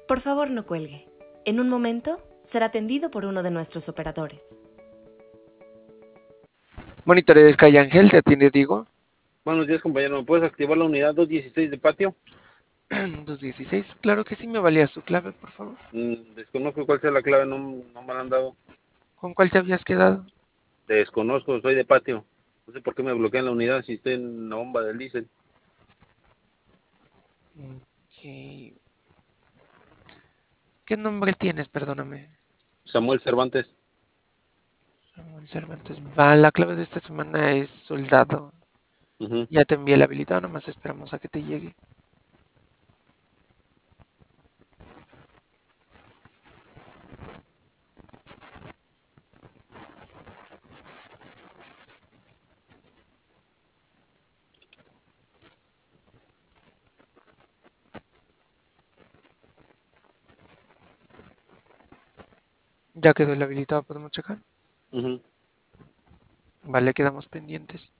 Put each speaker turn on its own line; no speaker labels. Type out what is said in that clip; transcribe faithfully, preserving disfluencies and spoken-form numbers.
Por favor, no cuelgue. En un momento será atendido por uno de nuestros operadores.
Monitores Calle Ángel, ¿te atiende Diego?
Buenos días, compañero. ¿Me puedes activar la unidad doscientos dieciséis de patio?
doscientos dieciséis, claro que sí, me valía su clave, por favor.
Mm, desconozco cuál sea la clave, no, no me la han dado.
¿Con cuál te habías quedado?
Desconozco, soy de patio. No sé por qué me bloquean la unidad si estoy en la bomba del diésel.
Ok. ¿Qué nombre tienes? Perdóname.
Samuel Cervantes.
Samuel Cervantes. Va, la clave de esta semana es soldado.
Ujú.
Ya te envié el habilitado, nomás esperamos a que te llegue. Ya quedó el habilitado, podemos checar.
Ujú.
Vale, quedamos pendientes.